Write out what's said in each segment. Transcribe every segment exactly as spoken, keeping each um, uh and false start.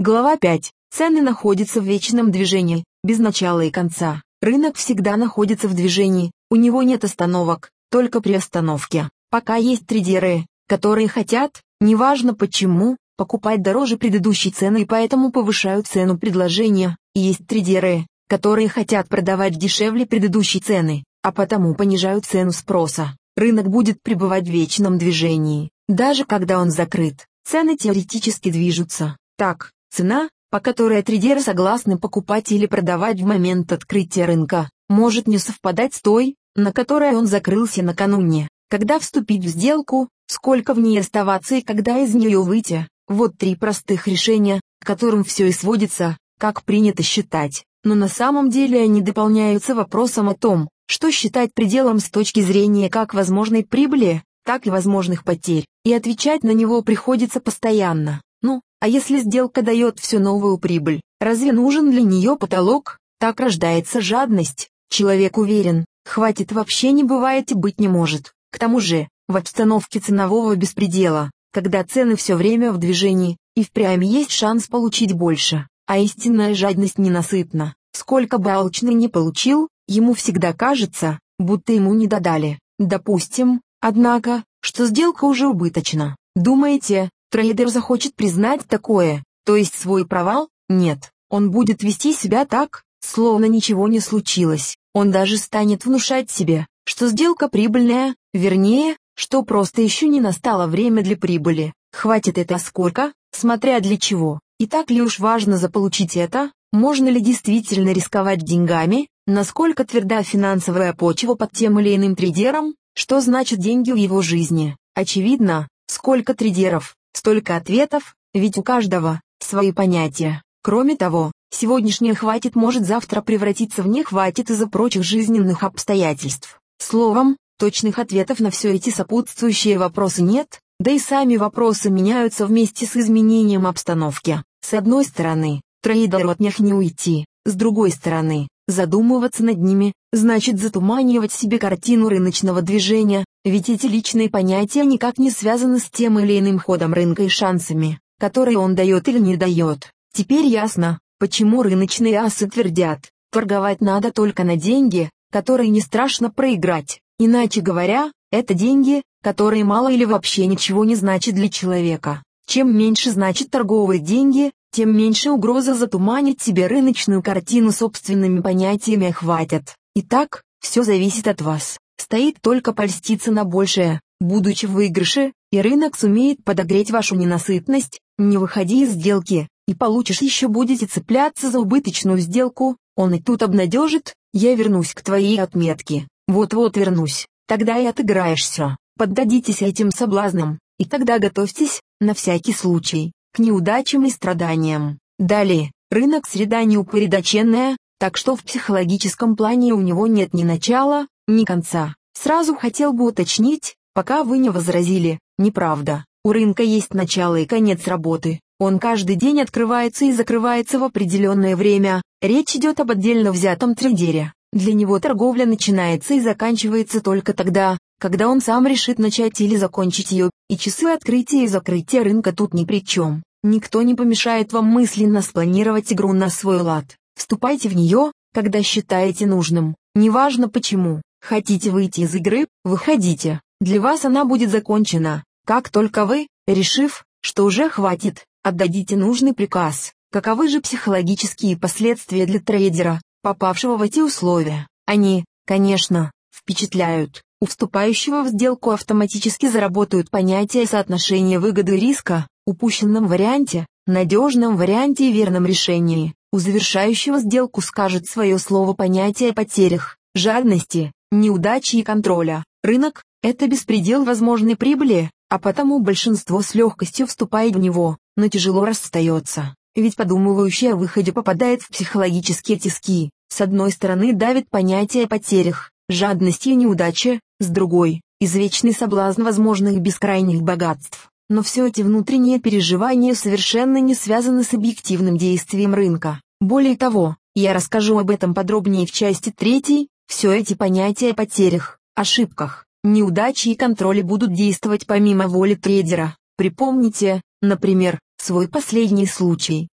Глава пять. Цены находятся в вечном движении, без начала и конца. Рынок всегда находится в движении, у него нет остановок, только приостановки. Пока есть трейдеры, которые хотят, неважно почему, покупать дороже предыдущей цены и поэтому повышают цену предложения, и есть трейдеры, которые хотят продавать дешевле предыдущей цены, а потому понижают цену спроса. Рынок будет пребывать в вечном движении, даже когда он закрыт. Цены теоретически движутся. Так, цена, по которой трейдеры согласны покупать или продавать в момент открытия рынка, может не совпадать с той, на которой он закрылся накануне. Когда вступить в сделку, сколько в ней оставаться и когда из нее выйти. Вот три простых решения, к которым все и сводится, как принято считать. Но на самом деле они дополняются вопросом о том, что считать пределом с точки зрения как возможной прибыли, так и возможных потерь, и отвечать на него приходится постоянно. Ну, а если сделка дает все новую прибыль, разве нужен для нее потолок? Так рождается жадность. Человек уверен, хватит вообще не бывает и быть не может. К тому же, в обстановке ценового беспредела, когда цены все время в движении, и впрямь есть шанс получить больше, а истинная жадность ненасытна. Сколько бы алчный не получил, ему всегда кажется, будто ему не додали. Допустим, однако, что сделка уже убыточна. Думаете, трейдер захочет признать такое, то есть свой провал? Нет, он будет вести себя так, словно ничего не случилось. Он даже станет внушать себе, что сделка прибыльная, вернее, что просто еще не настало время для прибыли. Хватит это сколько, смотря для чего. И так ли уж важно заполучить это? Можно ли действительно рисковать деньгами? Насколько тверда финансовая почва под тем или иным трейдером? Что значит деньги в его жизни? Очевидно, сколько трейдеров, столько ответов, ведь у каждого свои понятия. Кроме того, сегодняшнее «хватит» может завтра превратиться в «не хватит» из-за прочих жизненных обстоятельств. Словом, точных ответов на все эти сопутствующие вопросы нет, да и сами вопросы меняются вместе с изменением обстановки. С одной стороны, трейдеру от них не уйти, с другой стороны, задумываться над ними, значит затуманивать себе картину рыночного движения, ведь эти личные понятия никак не связаны с тем или иным ходом рынка и шансами, которые он дает или не дает. Теперь ясно, почему рыночные асы твердят, торговать надо только на деньги, которые не страшно проиграть. Иначе говоря, это деньги, которые мало или вообще ничего не значат для человека. Чем меньше значат торговые деньги, тем меньше угроза затуманить себе рыночную картину собственными понятиями «хватит». Итак, все зависит от вас. Стоит только польститься на большее, будучи в выигрыше, и рынок сумеет подогреть вашу ненасытность. Не выходи из сделки, и получишь еще будете цепляться за убыточную сделку, он и тут обнадежит: я вернусь к твоей отметке, вот-вот вернусь, тогда и отыграешься. Поддадитесь этим соблазнам, и тогда готовьтесь, на всякий случай, к неудачам и страданиям. Далее, рынок среда неупорядоченная, так что в психологическом плане у него нет ни начала, ни конца. Сразу хотел бы уточнить, пока вы не возразили, неправда. У рынка есть начало и конец работы, он каждый день открывается и закрывается в определенное время. Речь идет об отдельно взятом трейдере. Для него торговля начинается и заканчивается только тогда, когда он сам решит начать или закончить ее, и часы открытия и закрытия рынка тут ни при чем. Никто не помешает вам мысленно спланировать игру на свой лад. Вступайте в нее, когда считаете нужным, неважно почему. Хотите выйти из игры, выходите, для вас она будет закончена. Как только вы, решив, что уже хватит, отдадите нужный приказ. Каковы же психологические последствия для трейдера, попавшего в эти условия? Они, конечно, впечатляют. У вступающего в сделку автоматически заработают понятия соотношения выгоды и риска, упущенном варианте, надежном варианте и верном решении. У завершающего сделку скажет свое слово понятие о потерях, жадности, неудачи и контроля. Рынок – это беспредел возможной прибыли, а потому большинство с легкостью вступает в него, но тяжело расстается. Ведь подумывающий о выходе попадает в психологические тиски. С одной стороны давит понятие о потерях, жадности и неудачи, с другой – извечный соблазн возможных бескрайних богатств. Но все эти внутренние переживания совершенно не связаны с объективным действием рынка. Более того, я расскажу об этом подробнее в части третьей. Все эти понятия о потерях, ошибках, неудаче и контроле будут действовать помимо воли трейдера. Припомните, например, свой последний случай,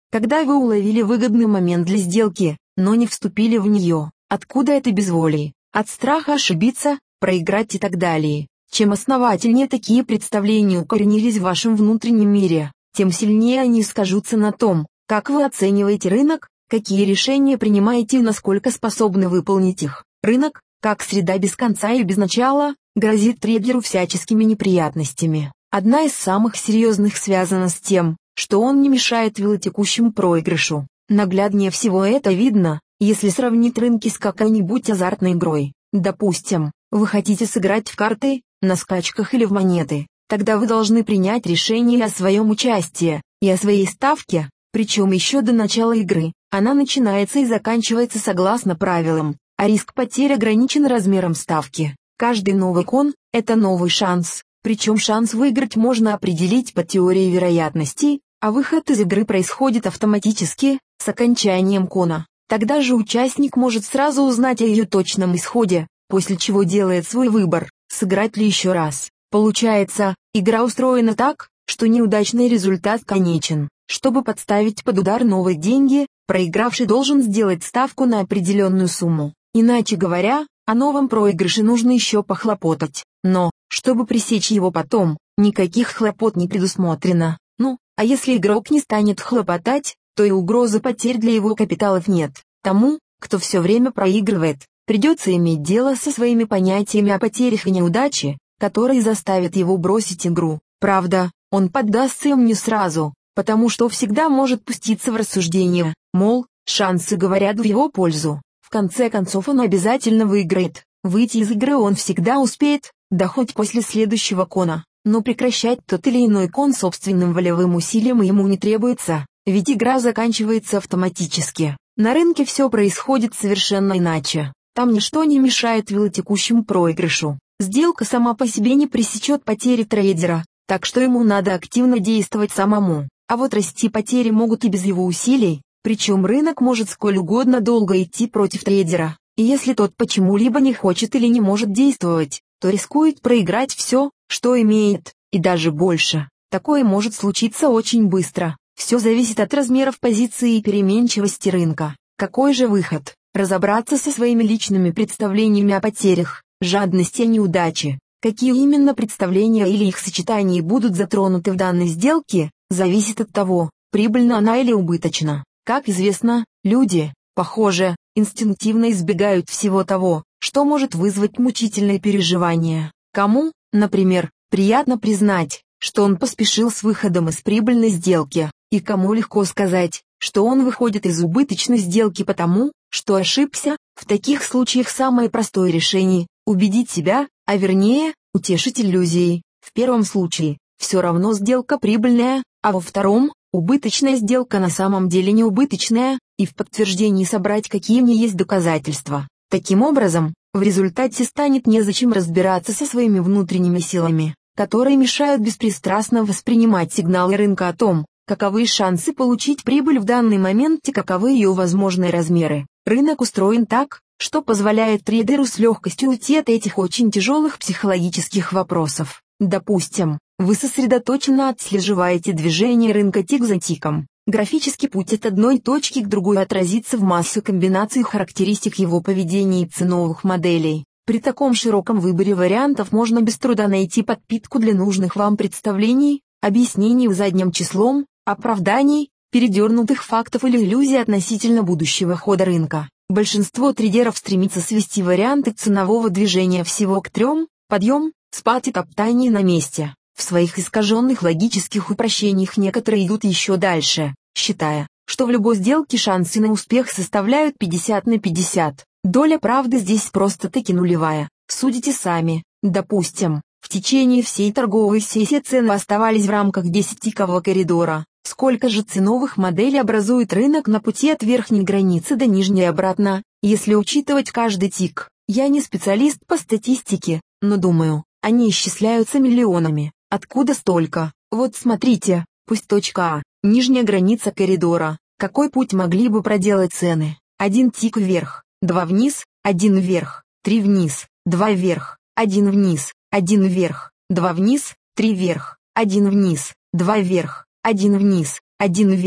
Когда вы уловили выгодный момент для сделки, но не вступили в нее, откуда это безволие, от страха ошибиться, проиграть и так далее. Чем основательнее такие представления укоренились в вашем внутреннем мире, тем сильнее они скажутся на том, как вы оцениваете рынок, какие решения принимаете и насколько способны выполнить их. Рынок, как среда без конца и без начала, грозит трейдеру всяческими неприятностями. Одна из самых серьезных связана с тем, что он не мешает велотекущему проигрышу. Нагляднее всего это видно, если сравнить рынки с какой-нибудь азартной игрой. Допустим, вы хотите сыграть в карты, на скачках или в монеты. Тогда вы должны принять решение о своем участии и о своей ставке, причем еще до начала игры. Она начинается и заканчивается согласно правилам, а риск потерь ограничен размером ставки. Каждый новый кон – это новый шанс, причем шанс выиграть можно определить по теории вероятностей, а выход из игры происходит автоматически, с окончанием кона. Тогда же участник может сразу узнать о ее точном исходе, после чего делает свой выбор, сыграть ли еще раз. Получается, игра устроена так, что неудачный результат конечен. Чтобы подставить под удар новые деньги, проигравший должен сделать ставку на определенную сумму. Иначе говоря, о новом проигрыше нужно еще похлопотать. Но, чтобы пресечь его потом, никаких хлопот не предусмотрено. Ну, а если игрок не станет хлопотать, то и угрозы потерь для его капиталов нет. Тому, кто все время проигрывает, придется иметь дело со своими понятиями о потерях и неудаче, которые заставят его бросить игру. Правда, он поддастся им не сразу, потому что всегда может пуститься в рассуждения, мол, шансы говорят в его пользу. В конце концов он обязательно выиграет, выйти из игры он всегда успеет, да хоть после следующего кона. Но прекращать тот или иной кон собственным волевым усилием ему не требуется, ведь игра заканчивается автоматически. На рынке все происходит совершенно иначе. Там ничто не мешает велотекущему проигрышу. Сделка сама по себе не пресечет потери трейдера, так что ему надо активно действовать самому. А вот расти потери могут и без его усилий, причем рынок может сколь угодно долго идти против трейдера. И если тот почему-либо не хочет или не может действовать, то рискует проиграть все, что имеет, и даже больше. Такое может случиться очень быстро. Все зависит от размеров позиции и переменчивости рынка. Какой же выход? Разобраться со своими личными представлениями о потерях, жадности и неудаче. Какие именно представления или их сочетания будут затронуты в данной сделке, зависит от того, прибыльна она или убыточна. Как известно, люди, похоже, инстинктивно избегают всего того, что может вызвать мучительные переживания. Кому, например, приятно признать, что он поспешил с выходом из прибыльной сделки, и кому легко сказать, что он выходит из убыточной сделки потому, что ошибся. В таких случаях самое простое решение – убедить себя, а вернее, утешить иллюзией. В первом случае, все равно сделка прибыльная, а во втором, убыточная сделка на самом деле не убыточная, и в подтверждении собрать какие ни есть доказательства. Таким образом, в результате станет незачем разбираться со своими внутренними силами, которые мешают беспристрастно воспринимать сигналы рынка о том, каковы шансы получить прибыль в данный момент и каковы ее возможные размеры. Рынок устроен так, что позволяет трейдеру с легкостью уйти от этих очень тяжелых психологических вопросов. Допустим, вы сосредоточенно отслеживаете движение рынка тик за тиком. Графический путь от одной точки к другой отразится в массу комбинаций характеристик его поведения и ценовых моделей. При таком широком выборе вариантов можно без труда найти подпитку для нужных вам представлений, объяснений задним числом, оправданий, передернутых фактов или иллюзий относительно будущего хода рынка. Большинство трейдеров стремится свести варианты ценового движения всего к трем: подъем, спад и топтание на месте. В своих искаженных логических упрощениях некоторые идут еще дальше, считая, что в любой сделке шансы на успех составляют пятьдесят на пятьдесят. Доля правды здесь просто-таки нулевая. Судите сами. Допустим, в течение всей торговой сессии цены оставались в рамках десятитикового коридора. Сколько же ценовых моделей образует рынок на пути от верхней границы до нижней и обратно, если учитывать каждый тик? Я не специалист по статистике, но думаю, они исчисляются миллионами. Откуда столько? Вот смотрите, пусть точка А, нижняя граница коридора. Какой путь могли бы проделать цены? Один тик вверх, два вниз, один вверх, три вниз, два вверх, один вниз, один вверх, два вниз, три вверх, один вниз, два вверх, один вниз, один вверх,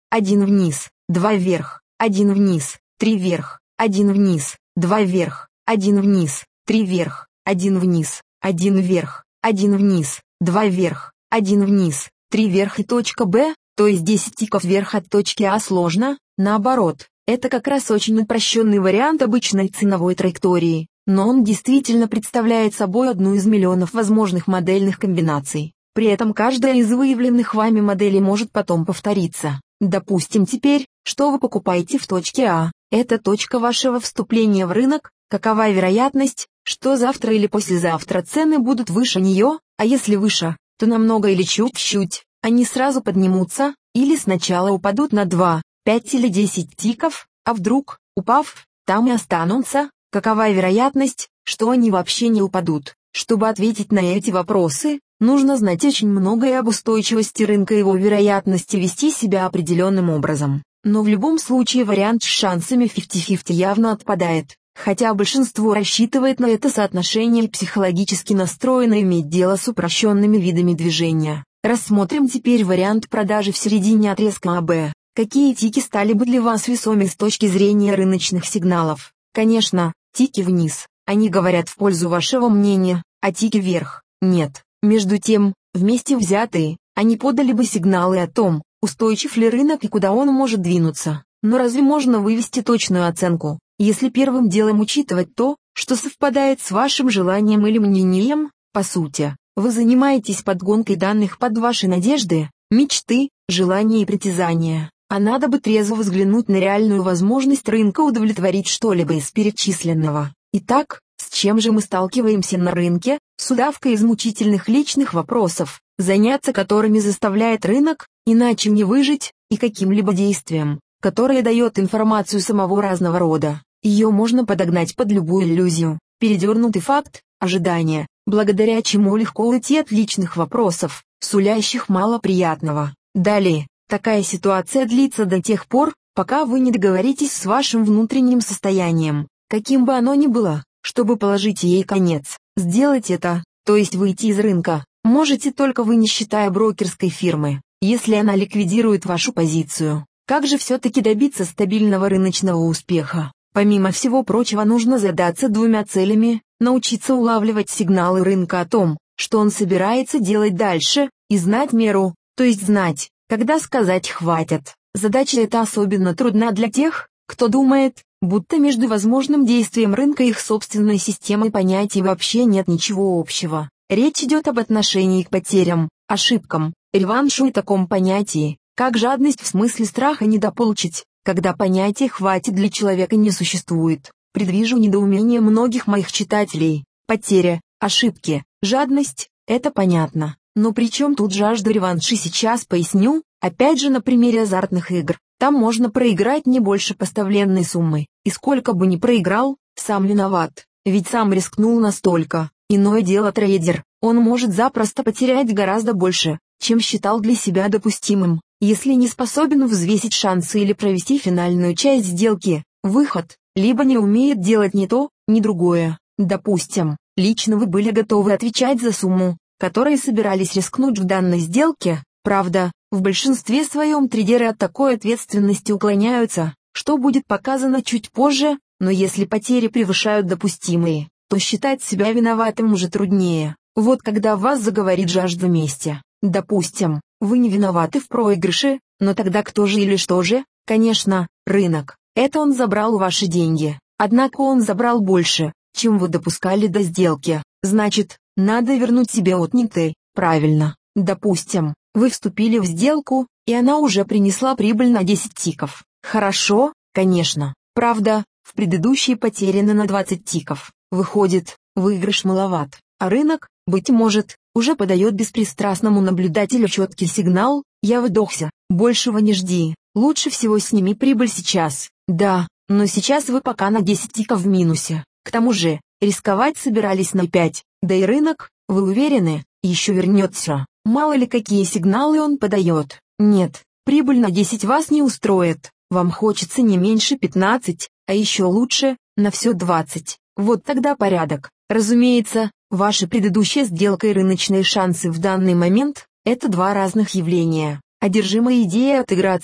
один вниз, два вверх, один вниз, три вверх, один вниз, два вверх, один вниз, три вверх, один вниз, один вверх, один вниз, два вверх, один вниз, три вверх и точка Б, то есть десять тиков вверх от точки А сложно, наоборот, это как раз очень упрощенный вариант обычной ценовой траектории, но он действительно представляет собой одну из миллионов возможных модельных комбинаций. При этом каждая из выявленных вами моделей может потом повториться. Допустим теперь, что вы покупаете в точке А, это точка вашего вступления в рынок, какова вероятность, что завтра или послезавтра цены будут выше нее, а если выше, то намного или чуть-чуть, они сразу поднимутся, или сначала упадут на два, пять или десять тиков, а вдруг, упав, там и останутся, какова вероятность, что они вообще не упадут. Чтобы ответить на эти вопросы, нужно знать очень многое об устойчивости рынка и его вероятности вести себя определенным образом. Но в любом случае вариант с шансами пятьдесят на пятьдесят явно отпадает, хотя большинство рассчитывает на это соотношение и психологически настроено иметь дело с упрощенными видами движения. Рассмотрим теперь вариант продажи в середине отрезка А Б. Какие тики стали бы для вас весомы с точки зрения рыночных сигналов? Конечно, тики вниз, они говорят в пользу вашего мнения, а тики вверх – нет. Между тем, вместе взятые, они подали бы сигналы о том, устойчив ли рынок и куда он может двинуться. Но разве можно вывести точную оценку, если первым делом учитывать то, что совпадает с вашим желанием или мнением? По сути, вы занимаетесь подгонкой данных под ваши надежды, мечты, желания и притязания, а надо бы трезво взглянуть на реальную возможность рынка удовлетворить что-либо из перечисленного. Итак, с чем же мы сталкиваемся на рынке? С удавкой из мучительных личных вопросов, заняться которыми заставляет рынок, иначе не выжить, и каким-либо действием, которое дает информацию самого разного рода. Ее можно подогнать под любую иллюзию, передернутый факт, ожидание, благодаря чему легко уйти от личных вопросов, сулящих мало приятного. Далее, такая ситуация длится до тех пор, пока вы не договоритесь с вашим внутренним состоянием, каким бы оно ни было, чтобы положить ей конец. Сделать это, то есть выйти из рынка, можете только вы, не считая брокерской фирмы, если она ликвидирует вашу позицию. Как же все-таки добиться стабильного рыночного успеха? Помимо всего прочего, нужно задаться двумя целями: научиться улавливать сигналы рынка о том, что он собирается делать дальше, и знать меру, то есть знать, когда сказать «хватит». Задача эта особенно трудна для тех, кто думает, будто между возможным действием рынка и их собственной системой понятий вообще нет ничего общего. Речь идет об отношении к потерям, ошибкам, реваншу и таком понятии, как жадность в смысле страха недополучить, когда понятия «хватит» для человека не существует. Предвижу недоумение многих моих читателей. Потеря, ошибки, жадность – это понятно. Но при чем тут жажда реванша? Сейчас поясню, опять же на примере азартных игр. Там можно проиграть не больше поставленной суммы, и сколько бы ни проиграл, сам виноват, ведь сам рискнул настолько. Иное дело трейдер, он может запросто потерять гораздо больше, чем считал для себя допустимым, если не способен взвесить шансы или провести финальную часть сделки. Выход, либо не умеет делать ни то, ни другое. Допустим, лично вы были готовы отвечать за сумму, которой собирались рискнуть в данной сделке. Правда, в большинстве своем трейдеры от такой ответственности уклоняются, что будет показано чуть позже, но если потери превышают допустимые, то считать себя виноватым уже труднее. Вот когда в вас заговорит жажда мести. Допустим, вы не виноваты в проигрыше, но тогда кто же или что же? Конечно, рынок. Это он забрал ваши деньги. Однако он забрал больше, чем вы допускали до сделки. Значит, надо вернуть себе отнятое. Правильно. Допустим, вы вступили в сделку, и она уже принесла прибыль на десять тиков. Хорошо, конечно. Правда, в предыдущей потеряно на двадцать тиков. Выходит, выигрыш маловат, а рынок, быть может, уже подает беспристрастному наблюдателю четкий сигнал: я выдохся, большего не жди, лучше всего сними прибыль сейчас. Да, но сейчас вы пока на десять тиков в минусе. К тому же, рисковать собирались на пять, да и рынок, вы уверены, еще вернется. Мало ли какие сигналы он подает. Нет, прибыль на десять вас не устроит, вам хочется не меньше пятнадцать, а еще лучше, на все двадцать. Вот тогда порядок. Разумеется, ваша предыдущая сделка и рыночные шансы в данный момент – это два разных явления. Одержимая идея отыграться,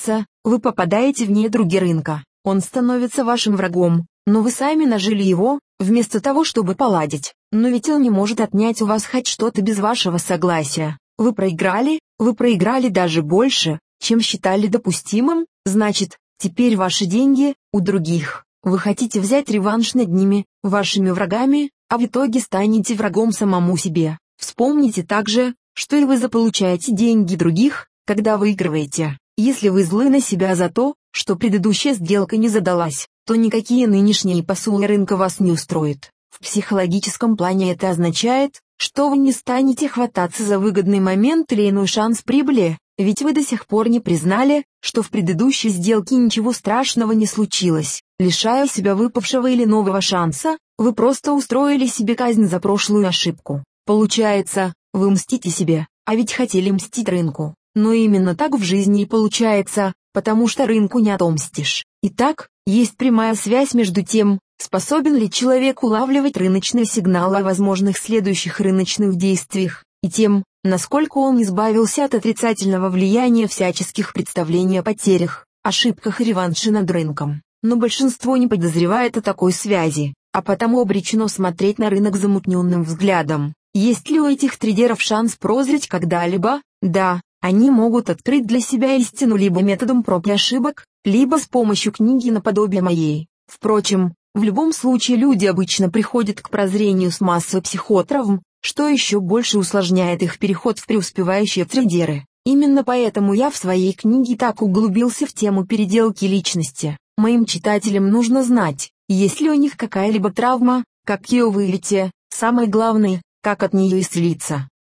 вы попадаете в недруги рынка, он становится вашим врагом, но вы сами нажили его, вместо того, чтобы поладить. Но ведь он не может отнять у вас хоть что-то без вашего согласия. Вы проиграли, вы проиграли даже больше, чем считали допустимым, значит, теперь ваши деньги у других. Вы хотите взять реванш над ними, вашими врагами, а в итоге станете врагом самому себе. Вспомните также, что и вы заполучаете деньги других, когда выигрываете. Если вы злы на себя за то, что предыдущая сделка не задалась, то никакие нынешние посулы рынка вас не устроят. В психологическом плане это означает, что вы не станете хвататься за выгодный момент или иной шанс прибыли, ведь вы до сих пор не признали, что в предыдущей сделке ничего страшного не случилось. Лишая себя выпавшего или нового шанса, вы просто устроили себе казнь за прошлую ошибку. Получается, вы мстите себе, а ведь хотели мстить рынку. Но именно так в жизни и получается, потому что рынку не отомстишь. Итак, есть прямая связь между тем, способен ли человек улавливать рыночные сигналы о возможных следующих рыночных действиях, и тем, насколько он избавился от отрицательного влияния всяческих представлений о потерях, ошибках и реванше над рынком. Но большинство не подозревает о такой связи, а потому обречено смотреть на рынок замутненным взглядом. Есть ли у этих трейдеров шанс прозреть когда-либо? Да, они могут открыть для себя истину либо методом проб и ошибок, либо с помощью книги наподобие моей. Впрочем, в любом случае люди обычно приходят к прозрению с массой психотравм, что еще больше усложняет их переход в преуспевающие трейдеры. Именно поэтому я в своей книге так углубился в тему переделки личности. Моим читателям нужно знать, есть ли у них какая-либо травма, как ее выявить, самое главное, как от нее исцелиться.